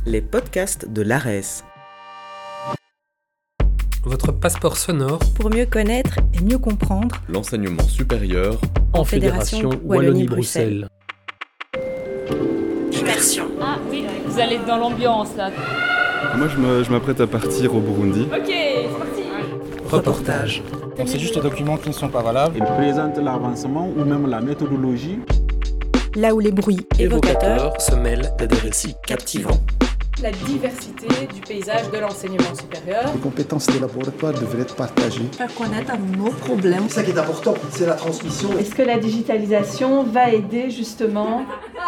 les podcasts de l'ARES. Votre passeport sonore pour mieux connaître et mieux comprendre l'enseignement supérieur en Fédération Wallonie-Bruxelles. Immersion. Ah oui, vous allez être dans l'ambiance là. Moi je m'apprête à partir au Burundi. Ok, c'est parti. Reportage. Donc c'est juste des documents qui ne sont pas valables. Il présente l'avancement ou même la méthodologie. Là où les bruits évocateurs se mêlent à des récits captivants. La diversité du paysage de l'enseignement supérieur. Les compétences des laboratoires devraient être partagées. Faire connaître nos problèmes. C'est ça qui est important, c'est la transmission. Est-ce que la digitalisation va aider justement?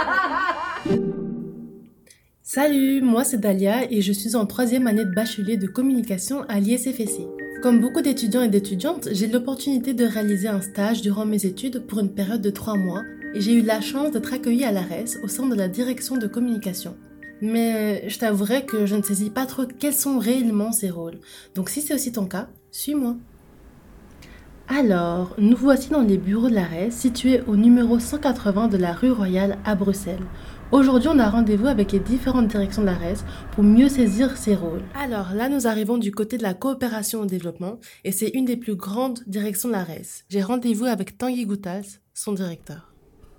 Salut, moi c'est Dalia et je suis en 3e année de bachelier de communication à l'ISFSI. Comme beaucoup d'étudiants et d'étudiantes, j'ai l'opportunité de réaliser un stage durant mes études pour une période de 3 mois et j'ai eu la chance d'être accueillie à l'ARES au sein de la direction de communication. Mais je t'avouerai que je ne saisis pas trop quels sont réellement ces rôles. Donc si c'est aussi ton cas, suis-moi. Alors, nous voici dans les bureaux de l'ARES situés au numéro 180 de la rue Royale à Bruxelles. Aujourd'hui, on a rendez-vous avec les différentes directions de l'ARES pour mieux saisir ces rôles. Alors là, nous arrivons du côté de la coopération au développement et c'est une des plus grandes directions de l'ARES. J'ai rendez-vous avec Tanguy Goutals, son directeur.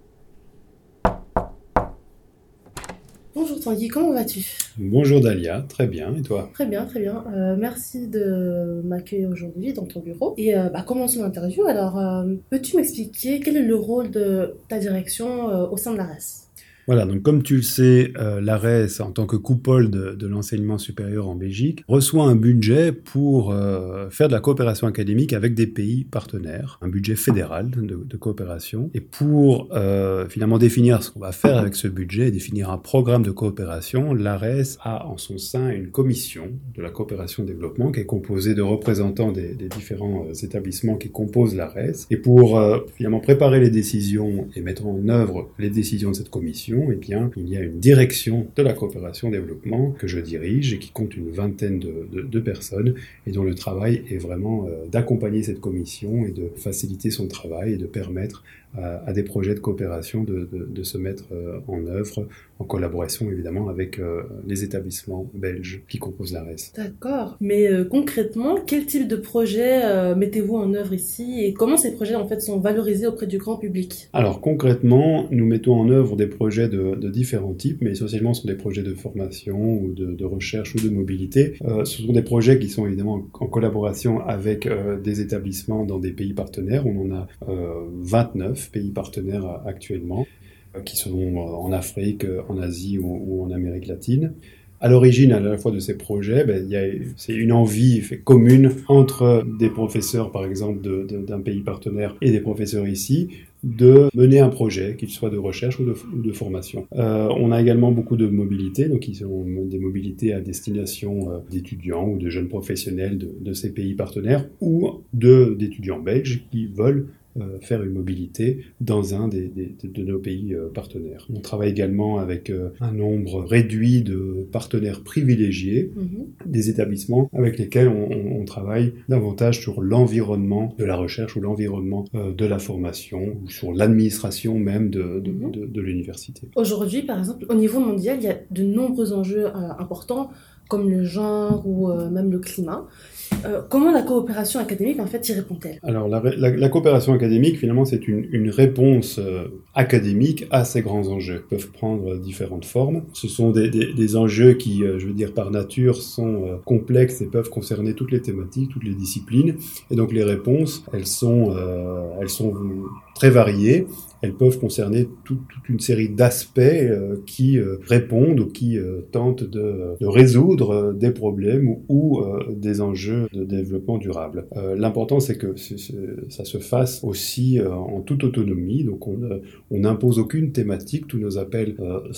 Bonjour Tanguy, comment vas-tu ? Bonjour Dalia, très bien, et toi ? Très bien, très bien. Merci de m'accueillir aujourd'hui dans ton bureau. Et commençons l'interview. Alors, peux-tu m'expliquer quel est le rôle de ta direction au sein de l'ARES ? Voilà, donc comme tu le sais, l'ARES, en tant que coupole de l'enseignement supérieur en Belgique, reçoit un budget pour faire de la coopération académique avec des pays partenaires, un budget fédéral de coopération. Et pour finalement définir ce qu'on va faire avec ce budget, définir un programme de coopération, l'ARES a en son sein une commission de la coopération-développement qui est composée de représentants des différents établissements qui composent l'ARES. Et pour finalement préparer les décisions et mettre en œuvre les décisions de cette commission, eh bien, il y a une direction de la coopération-développement que je dirige et qui compte une vingtaine de personnes et dont le travail est vraiment d'accompagner cette commission et de faciliter son travail et de permettre à des projets de coopération de se mettre en œuvre en collaboration évidemment avec les établissements belges qui composent l'ARES. D'accord, mais concrètement, quel type de projet mettez-vous en œuvre ici et comment ces projets en fait sont valorisés auprès du grand public ? Alors concrètement, nous mettons en œuvre des projets de différents types, mais essentiellement ce sont des projets de formation ou de recherche ou de mobilité. Ce sont des projets qui sont évidemment en collaboration avec des établissements dans des pays partenaires. On en a 29 pays partenaires actuellement, qui sont en Afrique, en Asie ou en Amérique latine. À l'origine, à la fois de ces projets, c'est une envie commune entre des professeurs, par exemple, d'un pays partenaire et des professeurs ici, de mener un projet, qu'il soit de recherche ou de formation. On a également beaucoup de mobilités, donc qui sont des mobilités à destination d'étudiants ou de jeunes professionnels de ces pays partenaires ou d'étudiants belges qui veulent faire une mobilité dans un de nos pays partenaires. On travaille également avec un nombre réduit de partenaires privilégiés, des établissements avec lesquels on travaille davantage sur l'environnement de la recherche ou l'environnement de la formation ou sur l'administration même de l'université. Aujourd'hui, par exemple, au niveau mondial, il y a de nombreux enjeux importants comme le genre ou même le climat. Comment la coopération académique, en fait, y répond-elle ? Alors, la coopération académique, finalement, c'est une réponse académique à ces grands enjeux. Ils peuvent prendre différentes formes. Ce sont des enjeux qui, je veux dire, par nature, sont complexes et peuvent concerner toutes les thématiques, toutes les disciplines. Et donc, les réponses, elles sont très variées. Elles peuvent concerner toute une série d'aspects qui répondent ou qui tentent de résoudre des problèmes ou des enjeux de développement durable. L'important, c'est que ça se fasse aussi en toute autonomie. Donc, on n'impose aucune thématique. Tous nos appels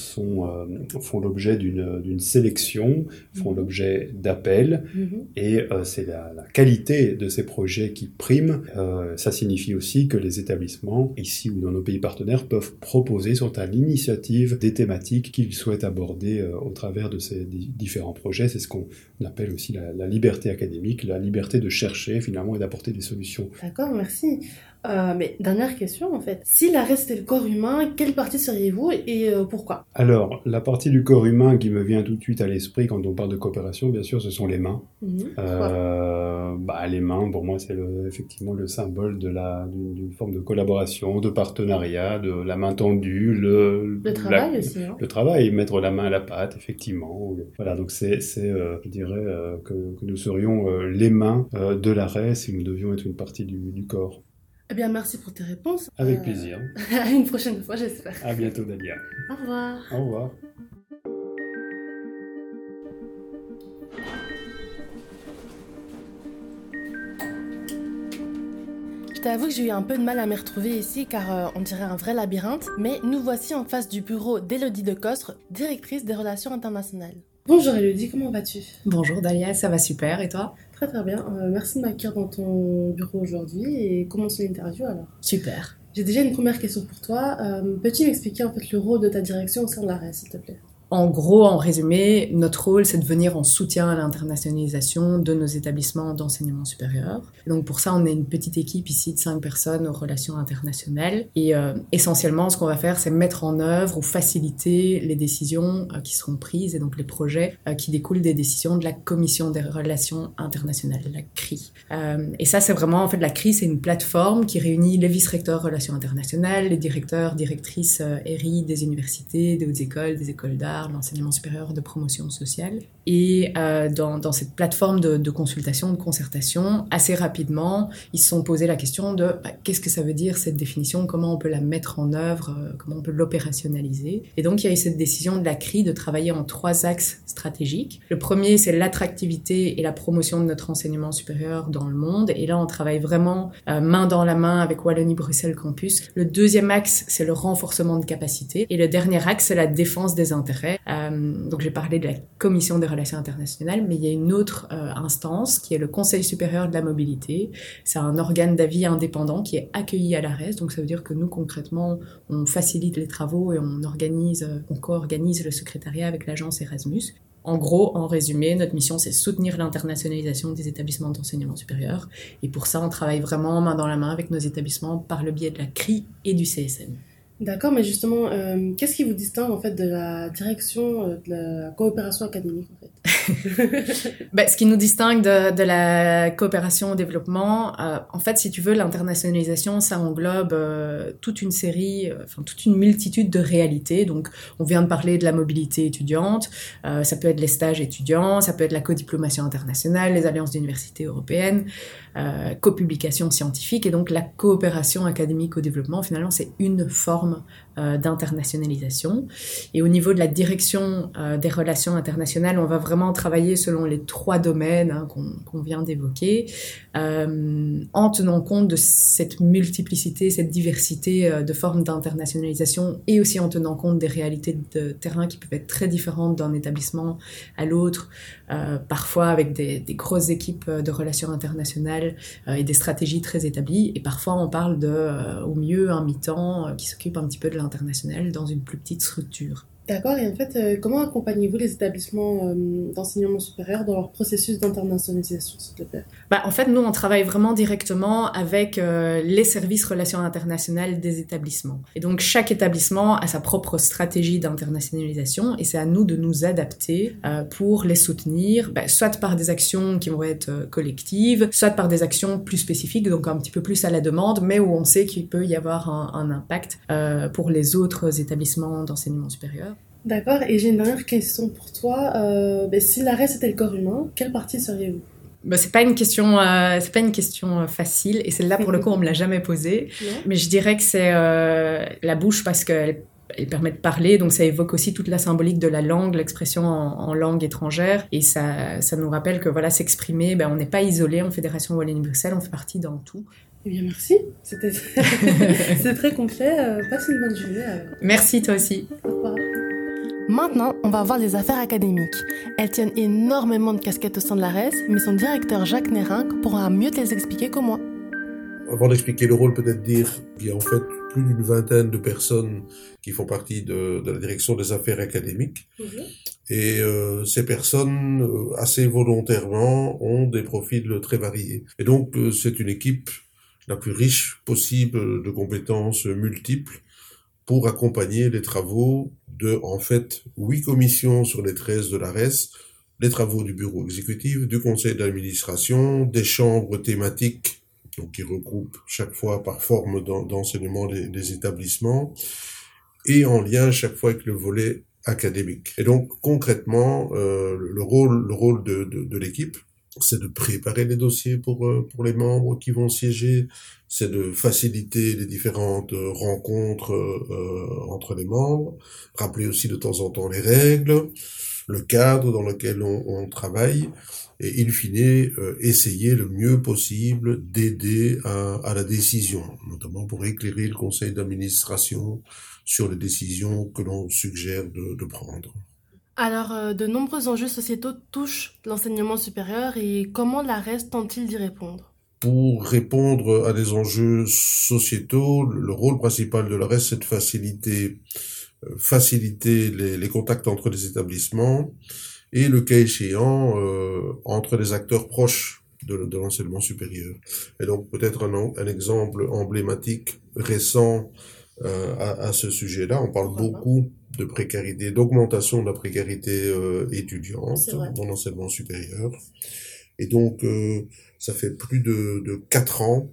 font l'objet d'une sélection, font l'objet d'appels. Et c'est la qualité de ces projets qui prime. Ça signifie aussi que les établissements, ici ou dans nos pays partenaires, peuvent proposer, sont à l'initiative des thématiques qu'ils souhaitent aborder au travers de ces différents projets. C'est ce qu'on appelle aussi la liberté académique, la liberté de chercher finalement et d'apporter des solutions. D'accord, merci. Mais dernière question en fait. Si l'ARES c'était le corps humain, quelle partie seriez-vous et pourquoi? Alors, la partie du corps humain qui me vient tout de suite à l'esprit quand on parle de coopération, bien sûr, ce sont les mains. Les mains, pour moi, c'est effectivement le symbole d'une forme de collaboration, de partenariat, de la main tendue, le travail aussi. Hein. Le travail, mettre la main à la pâte, effectivement. Voilà, donc je dirais que nous serions les mains de l'ARES si nous devions être une partie du corps. Eh bien, merci pour tes réponses. Avec plaisir. À une prochaine fois, j'espère. À bientôt, Dalia. Au revoir. Au revoir. Je t'avoue que j'ai eu un peu de mal à m'y retrouver ici car on dirait un vrai labyrinthe, mais nous voici en face du bureau d'Élodie Decostre, directrice des relations internationales. Bonjour Élodie, comment vas-tu? Bonjour Dalia, ça va super, et toi? Très très bien, merci de m'accueillir dans ton bureau aujourd'hui et commençons l'interview alors. Super. J'ai déjà une première question pour toi, peux-tu m'expliquer en fait le rôle de ta direction au sein de l'ARES s'il te plaît? En gros, en résumé, notre rôle, c'est de venir en soutien à l'internationalisation de nos établissements d'enseignement supérieur. Et donc pour ça, on est une petite équipe ici de 5 personnes aux relations internationales. Et essentiellement, ce qu'on va faire, c'est mettre en œuvre ou faciliter les décisions qui seront prises et donc les projets qui découlent des décisions de la Commission des relations internationales, la CRI. Et ça, c'est vraiment, en fait, la CRI, c'est une plateforme qui réunit les vice-recteurs relations internationales, les directeurs, directrices RI des universités, des hautes écoles, des écoles d'art, l'enseignement supérieur de promotion sociale. Et dans cette plateforme de consultation, de concertation, assez rapidement, ils se sont posé la question de qu'est-ce que ça veut dire cette définition, comment on peut la mettre en œuvre, comment on peut l'opérationnaliser. Et donc, il y a eu cette décision de la CRI de travailler en 3 axes stratégiques. Le premier, c'est l'attractivité et la promotion de notre enseignement supérieur dans le monde. Et là, on travaille vraiment main dans la main avec Wallonie-Bruxelles Campus. Le deuxième axe, c'est le renforcement de capacité. Et le dernier axe, c'est la défense des intérêts. Donc j'ai parlé de la Commission des relations internationales, mais il y a une autre instance qui est le Conseil supérieur de la mobilité. C'est un organe d'avis indépendant qui est accueilli à l'ARES, donc ça veut dire que nous concrètement on facilite les travaux et on co-organise le secrétariat avec l'agence Erasmus. En gros, en résumé, notre mission c'est soutenir l'internationalisation des établissements d'enseignement supérieur et pour ça on travaille vraiment main dans la main avec nos établissements par le biais de la CRI et du CSM. D'accord, mais justement, qu'est-ce qui vous distingue en fait de la direction de la coopération académique en fait? Ce qui nous distingue de la coopération au développement, en fait, si tu veux, l'internationalisation, ça englobe toute une multitude de réalités. Donc, on vient de parler de la mobilité étudiante, ça peut être les stages étudiants, ça peut être la codiplomatie internationale, les alliances d'universités européennes, copublication scientifique, et donc la coopération académique au développement, finalement, c'est une forme d'internationalisation. Et au niveau de la direction des relations internationales, on va vraiment travailler selon les 3 domaines qu'on vient d'évoquer, en tenant compte de cette multiplicité, cette diversité de formes d'internationalisation et aussi en tenant compte des réalités de terrain qui peuvent être très différentes d'un établissement à l'autre, parfois avec des grosses équipes de relations internationales et des stratégies très établies, et parfois on parle au mieux un mi-temps qui s'occupe un petit peu de l'international dans une plus petite structure. D'accord, et en fait, comment accompagnez-vous les établissements d'enseignement supérieur dans leur processus d'internationalisation, s'il te plaît? En fait, nous, on travaille vraiment directement avec les services relations internationales des établissements. Et donc, chaque établissement a sa propre stratégie d'internationalisation et c'est à nous de nous adapter pour les soutenir, soit par des actions qui vont être collectives, soit par des actions plus spécifiques, donc un petit peu plus à la demande, mais où on sait qu'il peut y avoir un impact pour les autres établissements d'enseignement supérieur. D'accord, et j'ai une dernière question pour toi. Si l'ARES était le corps humain, quelle partie seriez-vous? C'est pas une question facile, et celle-là, pour le coup, on me l'a jamais posée. Mais je dirais que c'est la bouche parce qu'elle permet de parler, donc ça évoque aussi toute la symbolique de la langue, l'expression en langue étrangère, et ça nous rappelle que voilà, s'exprimer, on n'est pas isolé en Fédération Wallonie-Bruxelles, on fait partie d'un tout. Eh bien, merci. C'était c'est très complet. Passe une bonne journée. Merci, toi aussi. Au revoir. Maintenant, on va voir les affaires académiques. Elles tiennent énormément de casquettes au sein de l'ARES, mais son directeur Jacques Nérinck pourra mieux te les expliquer que moi. Avant d'expliquer le rôle, peut-être dire qu'il y a en fait plus d'une vingtaine de personnes qui font partie de la direction des affaires académiques. Et ces personnes, assez volontairement, ont des profils très variés. Et donc, c'est une équipe la plus riche possible de compétences multiples pour accompagner les travaux de, en fait, 8 commissions sur les 13 de l'ARES, les travaux du bureau exécutif, du conseil d'administration, des chambres thématiques, donc qui regroupent chaque fois par forme d'enseignement les établissements, et en lien chaque fois avec le volet académique. Et donc concrètement, le rôle de l'équipe, c'est de préparer les dossiers pour les membres qui vont siéger, c'est de faciliter les différentes rencontres entre les membres, rappeler aussi de temps en temps les règles, le cadre dans lequel on travaille, et in fine, essayer le mieux possible d'aider à la décision, notamment pour éclairer le conseil d'administration sur les décisions que l'on suggère de prendre. Alors, de nombreux enjeux sociétaux touchent l'enseignement supérieur et comment l'ARES tente-t-il d'y répondre ? Pour répondre à des enjeux sociétaux, le rôle principal de l'ARES, c'est de faciliter les contacts entre les établissements et, le cas échéant, entre les acteurs proches de l'enseignement supérieur. Et donc, peut-être un exemple emblématique récent à ce sujet-là, on parle beaucoup de précarité, d'augmentation de la précarité étudiante dans l'enseignement supérieur. Et donc, ça fait plus de 4 ans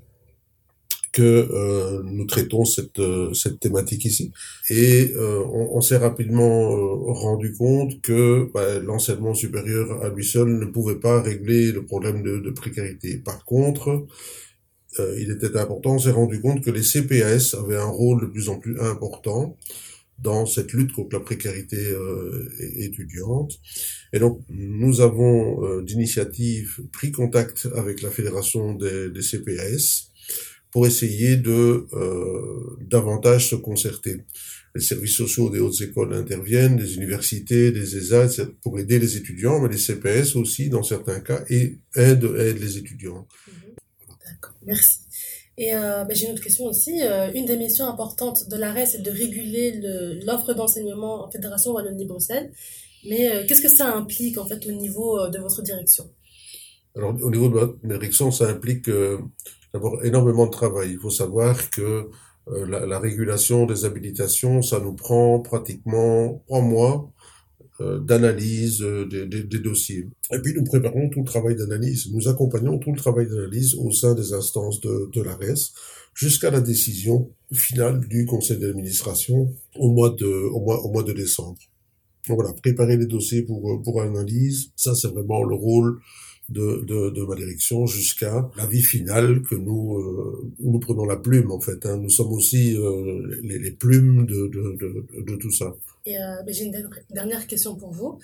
que nous traitons cette thématique ici. Et on s'est rapidement rendu compte que l'enseignement supérieur à lui seul ne pouvait pas régler le problème de précarité. Par contre, il était important, on s'est rendu compte que les CPAS avaient un rôle de plus en plus important dans cette lutte contre la précarité étudiante. Et donc, nous avons d'initiative pris contact avec la Fédération des CPAS pour essayer de davantage se concerter. Les services sociaux des hautes écoles interviennent, les universités, les ESA, pour aider les étudiants, mais les CPAS aussi, dans certains cas, aident les étudiants. D'accord, merci. Et j'ai une autre question aussi. Une des missions importantes de l'ARES, c'est de réguler l'offre d'enseignement en Fédération Wallonie-Bruxelles. Mais qu'est-ce que ça implique en fait au niveau de votre direction ? Alors au niveau de notre direction, ça implique d'abord énormément de travail. Il faut savoir que la régulation des habilitations, ça nous prend pratiquement 3 mois d'analyse des dossiers. Et puis nous préparons tout le travail d'analyse, nous accompagnons tout le travail d'analyse au sein des instances de l'ARES jusqu'à la décision finale du conseil d'administration au mois de décembre. Donc voilà, préparer les dossiers pour analyse, ça c'est vraiment le rôle de ma direction jusqu'à l'avis final que nous prenons la plume en fait. Nous sommes aussi les plumes de tout ça. Et j'ai une dernière question pour vous.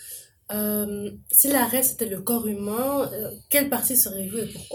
Si l'ARES était le corps humain, quelle partie seriez-vous et pourquoi ?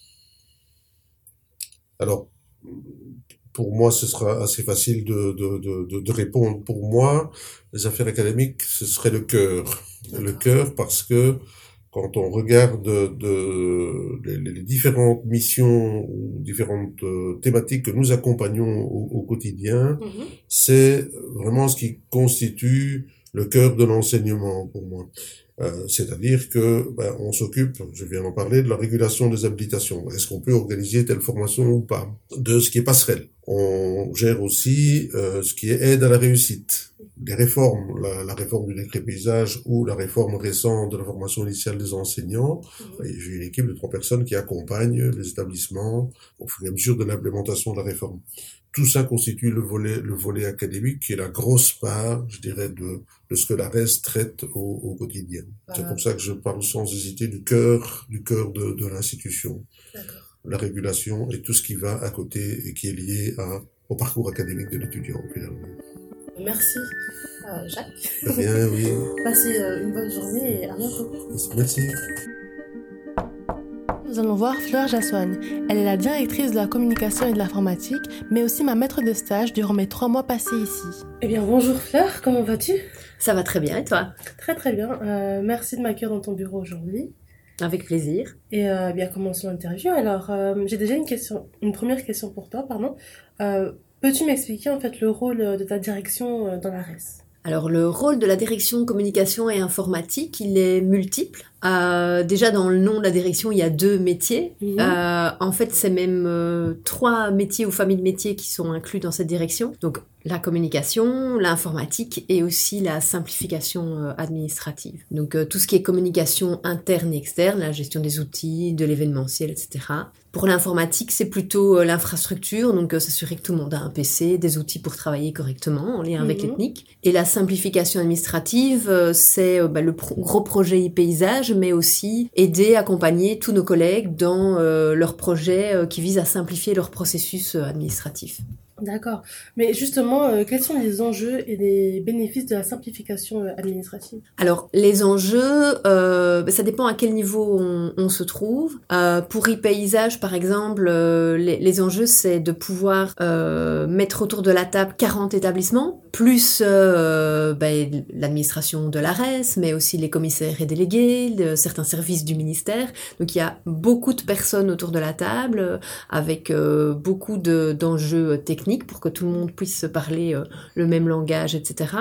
Alors, pour moi, ce sera assez facile de répondre. Pour moi, les affaires académiques, ce serait le cœur. Le cœur parce que quand on regarde les différentes missions ou différentes thématiques que nous accompagnons au quotidien, c'est vraiment ce qui constitue le cœur de l'enseignement pour moi. C'est-à-dire que on s'occupe, je viens d'en parler, de la régulation des habilitations. Est-ce qu'on peut organiser telle formation ou pas? De ce qui est passerelle. On gère aussi ce qui est aide à la réussite. Les réformes, la réforme du décret paysage ou la réforme récente de la formation initiale des enseignants. J'ai une équipe de 3 personnes qui accompagnent les établissements au fur et à mesure de l'implémentation de la réforme. Tout ça constitue le volet académique qui est la grosse part, je dirais, de ce que l'ARES traite au quotidien. C'est pour ça que je parle sans hésiter du cœur de l'institution. D'accord. La régulation et tout ce qui va à côté et qui est lié au parcours académique de l'étudiant, finalement. Merci, Jacques. De rien, oui. Passez une bonne journée et à bientôt. Merci. Nous allons voir Fleur Jassoine. Elle est la directrice de la communication et de l'informatique, mais aussi ma maître de stage durant mes 3 mois passés ici. Eh bien, bonjour Fleur, comment vas-tu ? Ça va très bien, et toi ? Très très bien. Merci de m'accueillir dans ton bureau aujourd'hui. Avec plaisir. Et bien, commençons l'interview. Alors, j'ai déjà une première question pour toi, pardon. Peux-tu m'expliquer en fait le rôle de ta direction dans l'ARES ? Alors le rôle de la direction communication et informatique, il est multiple. Déjà, dans le nom de la direction, il y a 2 métiers. En fait, c'est même 3 métiers ou familles de métiers qui sont inclus dans cette direction. Donc, la communication, l'informatique et aussi la simplification administrative. Donc, tout ce qui est communication interne et externe, la gestion des outils, de l'événementiel, etc. Pour l'informatique, c'est plutôt l'infrastructure, donc s'assurer que tout le monde a un PC, des outils pour travailler correctement en lien avec l'ethnique. Et la simplification administrative, c'est le gros projet e-paysage, mais aussi aider, accompagner tous nos collègues dans leurs projets qui visent à simplifier leur processus administratif. D'accord. Mais justement, quels sont les enjeux et les bénéfices de la simplification administrative? Alors, les enjeux, ça dépend à quel niveau on se trouve. Pour e-paysage, par exemple, les enjeux, c'est de pouvoir mettre autour de la table 40 établissements, plus l'administration de l'ARES, mais aussi les commissaires et délégués, certains services du ministère. Donc, il y a beaucoup de personnes autour de la table, avec beaucoup d'enjeux techniques, pour que tout le monde puisse se parler le même langage, etc.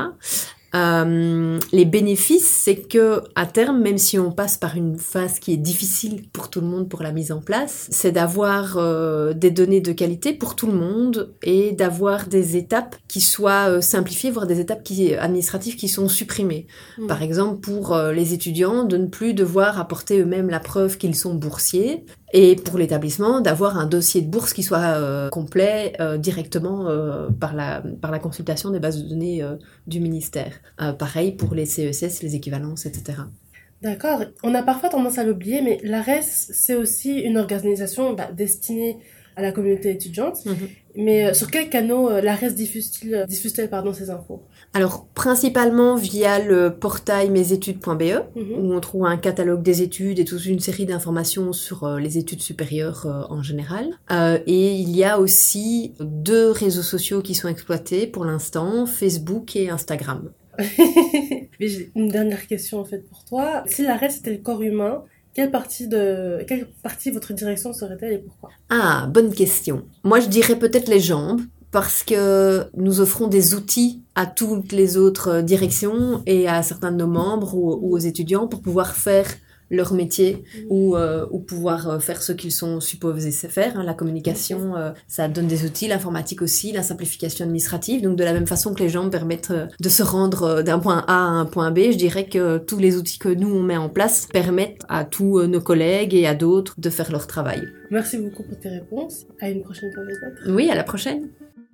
Les bénéfices, c'est que à terme, même si on passe par une phase qui est difficile pour tout le monde pour la mise en place, c'est d'avoir des données de qualité pour tout le monde et d'avoir des étapes qui soient simplifiées, voire des étapes administratives qui sont supprimées. Par exemple, pour les étudiants, de ne plus devoir apporter eux-mêmes la preuve qu'ils sont boursiers, et pour l'établissement, d'avoir un dossier de bourse qui soit complet directement par la consultation des bases de données du ministère. Pareil pour les CESS, les équivalences, etc. D'accord. On a parfois tendance à l'oublier, mais l'ARES, c'est aussi une organisation destinée à la communauté étudiante. Mais sur quels canaux l'ARES diffuse-t-elle ces infos? Alors, principalement via le portail mesetudes.be, où on trouve un catalogue des études et toute une série d'informations sur les études supérieures en général. Et il y a aussi 2 réseaux sociaux qui sont exploités pour l'instant, Facebook et Instagram. Mais j'ai une dernière question en fait pour toi. Si l'ARES était le corps humain, quelle partie votre direction serait-elle et pourquoi? Ah, bonne question. Moi, je dirais peut-être les jambes, parce que nous offrons des outils à toutes les autres directions et à certains de nos membres ou aux étudiants pour pouvoir faire leur métier ou pouvoir faire ce qu'ils sont supposés faire. La communication, ça donne des outils, l'informatique aussi, la simplification administrative. Donc de la même façon que les jambes permettent de se rendre d'un point A à un point B, je dirais que tous les outils que nous on met en place permettent à tous nos collègues et à d'autres de faire leur travail. Merci beaucoup pour tes réponses. À une prochaine fois peut-être. Oui, à la prochaine.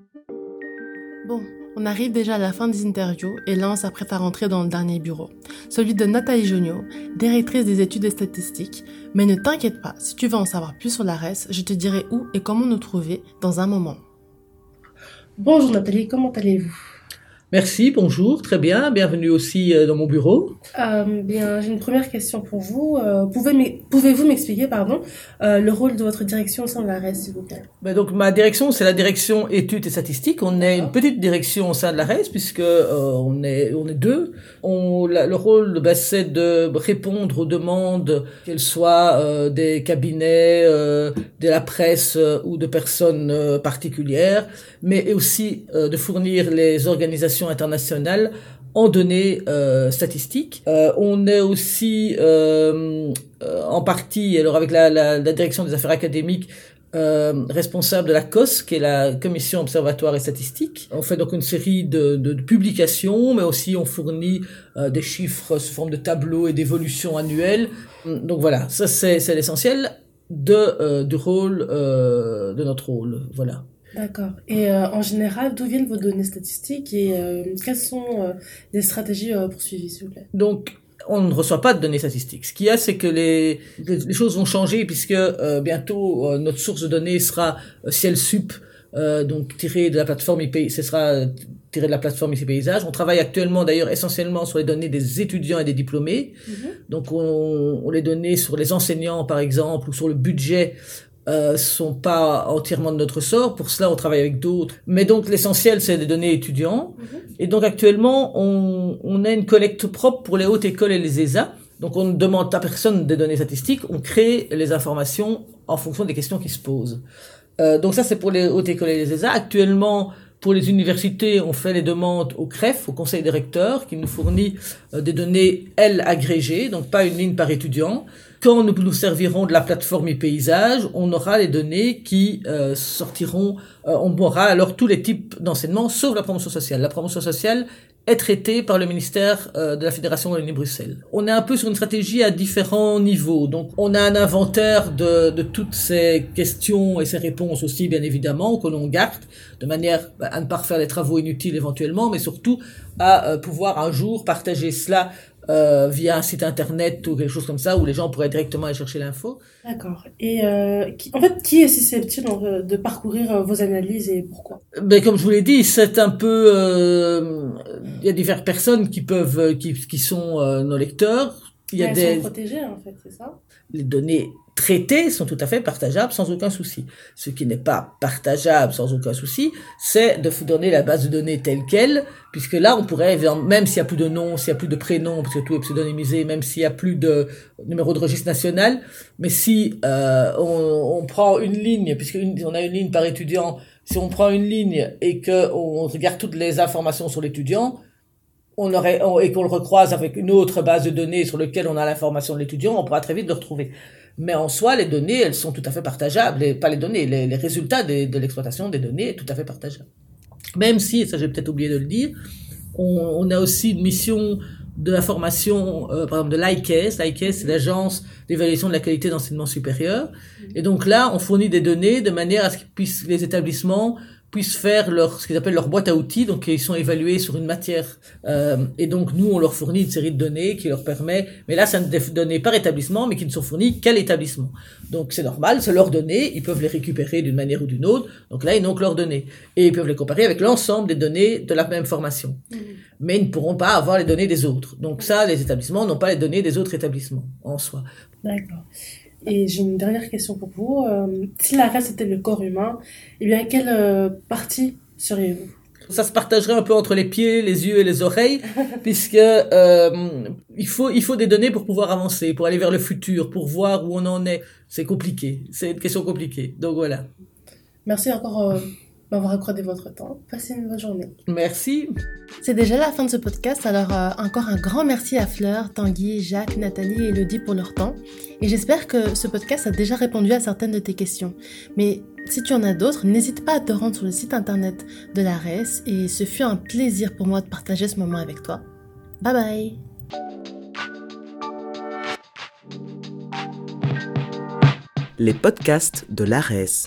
Bon, on arrive déjà à la fin des interviews et là on s'apprête à rentrer dans le dernier bureau, celui de Nathalie Jonio, directrice des études et statistiques. Mais ne t'inquiète pas, si tu veux en savoir plus sur l'ARES, je te dirai où et comment nous trouver dans un moment. Bonjour Nathalie, comment allez-vous? Merci, bonjour, très bien, bienvenue aussi dans mon bureau. Bien, j'ai une première question pour vous. Pouvez-vous m'expliquer, le rôle de votre direction au sein de l'ARES, s'il vous plaît? Donc ma direction, c'est la direction études et statistiques. On est une petite direction au sein de l'ARES puisque on est 2. Le rôle, c'est de répondre aux demandes, qu'elles soient des cabinets, de la presse ou de personnes particulières, mais aussi de fournir les organisations internationales en données statistiques. On est aussi en partie, alors avec la direction des affaires académiques, responsable de la COS, qui est la Commission Observatoire et Statistique. On fait donc une série de publications, mais aussi on fournit des chiffres sous forme de tableaux et d'évolutions annuelles. Donc voilà, ça c'est l'essentiel du rôle, de notre rôle. Voilà. D'accord. Et en général, d'où viennent vos données statistiques et quelles sont les stratégies poursuivies, s'il vous plaît? Donc, on ne reçoit pas de données statistiques. Ce qu'il y a, c'est que les choses vont changer puisque bientôt notre source de données sera Cielsup, donc tirée de la plateforme tiré de la plateforme e-paysage. On travaille actuellement d'ailleurs essentiellement sur les données des étudiants et des diplômés. Donc on les données sur les enseignants par exemple ou sur le budget sont pas entièrement de notre sort. Pour cela, on travaille avec d'autres. Mais donc, l'essentiel, c'est des données étudiants. Et donc, actuellement, on a une collecte propre pour les hautes écoles et les ESA. Donc, on ne demande à personne des données statistiques. On crée les informations en fonction des questions qui se posent. Donc, ça, c'est pour les hautes écoles et les ESA. Actuellement, Pour les universités, on fait les demandes au CREF, au Conseil des recteurs, qui nous fournit des données, elles, agrégées, donc pas une ligne par étudiant. Quand nous nous servirons de la plateforme e-paysage, on aura les données qui sortiront, on aura alors tous les types d'enseignements, sauf la promotion sociale. La promotion sociale est traitée par le ministère de la Fédération Wallonie-Bruxelles. On est un peu sur une stratégie à différents niveaux. Donc, on a un inventaire de toutes ces questions et ces réponses aussi, bien évidemment, que l'on garde de manière à ne pas refaire des travaux inutiles éventuellement, mais surtout à pouvoir un jour partager cela via un site internet ou quelque chose comme ça où les gens pourraient directement aller chercher l'info. D'accord. Et en fait, qui est susceptible de parcourir vos analyses et pourquoi? Ben, comme je vous l'ai dit, c'est un peu... il y a diverses personnes qui sont nos lecteurs. Elles sont protégées, en fait, c'est ça? Les données traitées sont tout à fait partageables sans aucun souci. Ce qui n'est pas partageable sans aucun souci, c'est de vous donner la base de données telle qu'elle, puisque là, on pourrait, même s'il n'y a plus de nom, s'il n'y a plus de prénom, parce que tout est pseudonymisé, même s'il n'y a plus de numéro de registre national, mais si on prend une ligne, puisqu'on a une ligne par étudiant, si on prend une ligne et qu'on regarde toutes les informations sur l'étudiant, et qu'on le recroise avec une autre base de données sur laquelle on a l'information de l'étudiant, on pourra très vite le retrouver. Mais en soi, les données, elles sont tout à fait partageables. Pas les données, les résultats de l'exploitation des données est tout à fait partageable. Même si, et ça j'ai peut-être oublié de le dire, on a aussi une mission de la formation, par exemple de l'ICAS. L'ICAS, c'est l'agence d'évaluation de la qualité d'enseignement supérieur. Et donc là, on fournit des données de manière à ce que les établissements puissent faire ce qu'ils appellent leur boîte à outils, donc ils sont évalués sur une matière, et donc nous on leur fournit une série de données qui leur permet, mais là c'est des données par établissement, mais qui ne sont fournies qu'à l'établissement. Donc c'est normal, c'est leurs données, ils peuvent les récupérer d'une manière ou d'une autre, donc là ils n'ont que leurs données, et ils peuvent les comparer avec l'ensemble des données de la même formation. Mais ils ne pourront pas avoir les données des autres. Donc ça, les établissements n'ont pas les données des autres établissements en soi. D'accord. Et j'ai une dernière question pour vous. Si la race était le corps humain, eh bien, quelle partie seriez-vous? Ça se partagerait un peu entre les pieds, les yeux et les oreilles, puisque il faut des données pour pouvoir avancer, pour aller vers le futur, pour voir où on en est. C'est compliqué, c'est une question compliquée. Donc voilà. Merci encore m'avoir accordé votre temps. Passez une bonne journée. Merci. C'est déjà la fin de ce podcast, alors encore un grand merci à Fleur, Tanguy, Jacques, Nathalie et Elodie pour leur temps. Et j'espère que ce podcast a déjà répondu à certaines de tes questions. Mais si tu en as d'autres, n'hésite pas à te rendre sur le site internet de l'ARES et ce fut un plaisir pour moi de partager ce moment avec toi. Bye bye. Les podcasts de l'ARES.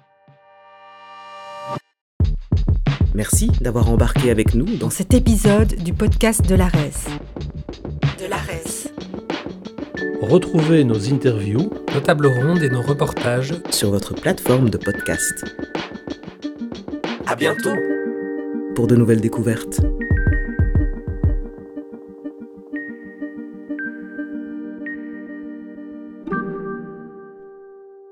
Merci d'avoir embarqué avec nous dans cet épisode du podcast de l'ARES. De l'ARES. Retrouvez nos interviews, nos tables rondes et nos reportages sur votre plateforme de podcast. À bientôt pour de nouvelles découvertes.